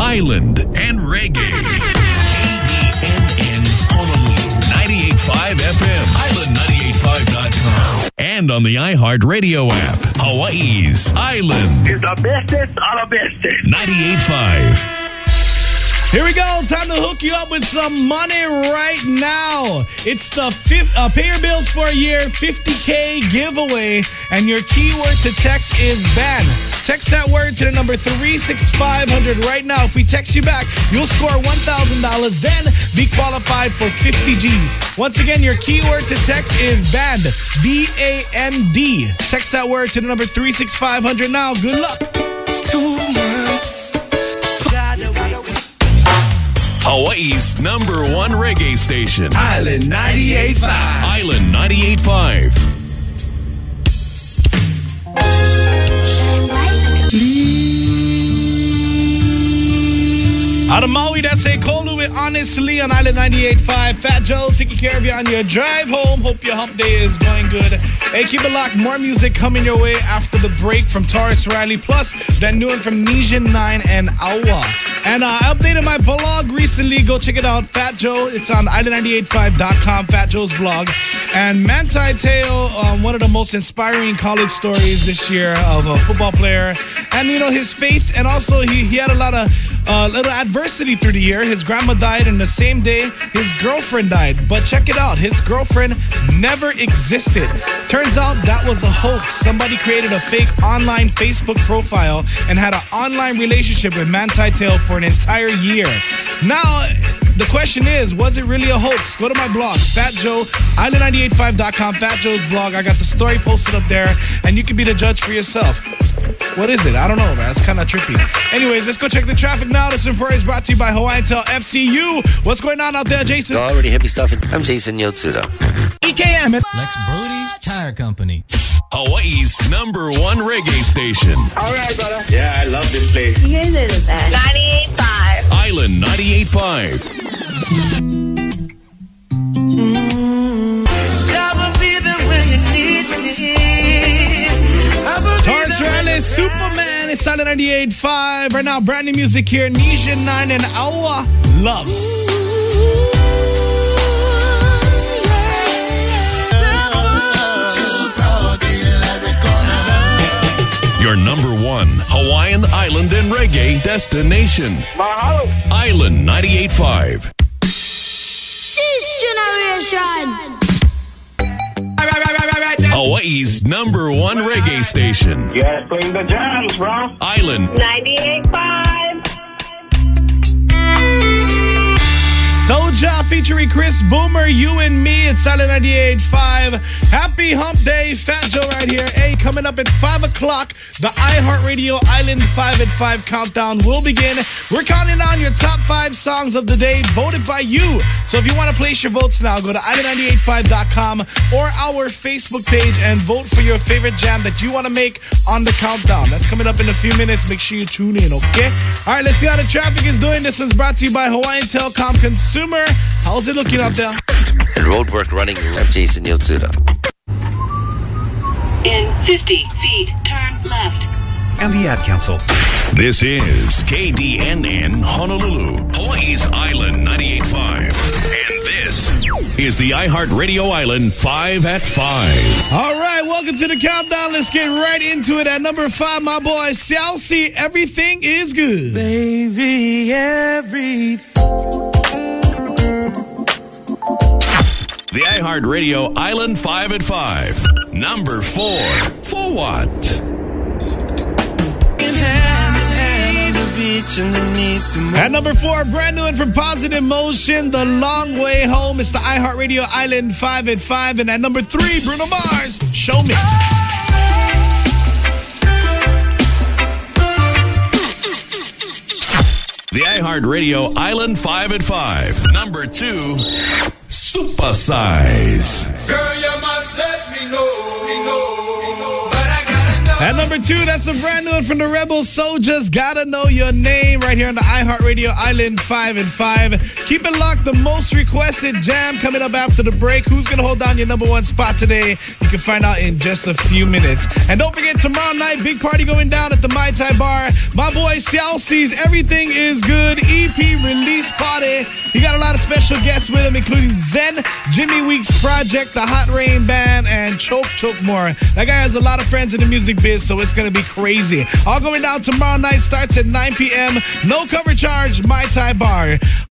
Island, and Reggae. KDNN Honolulu, 98.5 FM, island985.com, and on the iHeartRadio app. Hawaii's Island is the bestest of the bestest. 98.5. Here we go. Time to hook you up with some money right now. It's the Pay Your Bills for a Year 50K giveaway, and your keyword to text is ban. Text that word to the number 36500 right now. If we text you back, you'll score $1,000, then be qualified for 50 G's. Once again, your keyword to text is band. B-A-N-D. Text that word to the number 36500 now. Good luck. 2 months. Hawaii's #1 reggae station. Island 98.5. Island 98.5. Out of Maui, that's a Kolu with Honestly on Island 98.5. Fat Joe taking care of you on your drive home. Hope your hump day is going good. Hey, keep it locked. More music coming your way after the break from Taurus Riley. Plus, that new one from Nijin 9 and Awa. And I updated my blog recently. Go check it out. Fat Joe. It's on island985.com, Fat Joe's blog. And Manti Te'o, one of the most inspiring college stories this year of a football player. And, you know, his faith. And also, he had a lot of little adversity through the year. His grandma died, and the same day, his girlfriend died. But check it out. His girlfriend never existed. Turns out that was a hoax. Somebody created a fake online Facebook profile and had an online relationship with Manti Te'o for an entire year. Now, the question is, was it really a hoax? Go to my blog, Fat Joe, island985.com, Fat Joe's blog. I got the story posted up there, and you can be the judge for yourself. What is it? I don't know, man. It's kind of trippy. Anyways, let's go check the traffic now. This report is brought to you by Hawaiian Tel FCU. What's going on out there, Jason? Already heavy stuff. I'm Jason Yotsuda. EKM. Lex Brody's Tire Company. Hawaii's #1 reggae station. All right, brother. Yeah, I love this place. You guys are the best. 98.5. Island 98.5. Taurus Riley, Superman. It's Island 98.5. Right now, brand new music here. Nijin 9 and Awa. Love. Your #1 Hawaiian Island and Reggae destination. Mahalo. Island 98.5. This generation. Hawaii's #1 reggae station. Yeah, playing the jams, bro. Island 98.5. Soulja featuring Chris Boomer, You and Me. It's Island 98.5. Happy Hump Day. Fat Joe right here. Hey, coming up at 5 o'clock, the iHeartRadio Island 5 at 5 countdown will begin. We're counting down your top 5 songs of the day voted by you. So if you want to place your votes now, go to island985.com or our Facebook page and vote for your favorite jam that you want to make on the countdown. That's coming up in a few minutes. Make sure you tune in, okay? All right, let's see how the traffic is doing. This one's brought to you by Hawaiian Telecom Consumer. How's it looking out there? And road work running. I'm Jason Yotsuda. In 50 feet, turn left. And the Ad Council. This is KDNN Honolulu, Hawaii's Island 98.5. And this is the iHeartRadio Island 5 at 5. All right, welcome to the countdown. Let's get right into it. At number 5, my boy, Salsi, Everything is Good. Baby, everything. The iHeartRadio Island 5 at 5. Number 4, For What? At number 4, brand new one from Positive Motion, The Long Way Home. It's the iHeartRadio Island 5 at 5. And at number 3, Bruno Mars, Show Me. The iHeartRadio Island 5 at 5. Number 2, Super Size. Girl, you must let me know, but I gotta know. At number 2, that's a brand new one from the Rebel Soldiers. Gotta Know Your Name right here on the iHeartRadio Island 5 and 5. Keep it locked. The most requested jam coming up after the break. Who's going to hold down your number 1 spot today? You can find out in just a few minutes. And don't forget, tomorrow night, big party going down at the Mai Tai Bar. My boy Xiao C's Everything Is Good EP release party. He got a lot of special guests with him, including Zen, Jimmy Weeks Project, the Hot Rain Band, and Choke more. That guy has a lot of friends in the music biz, so it's going to be crazy. All going down tomorrow night, starts at 9 p.m. No cover charge, Mai Tai Bar.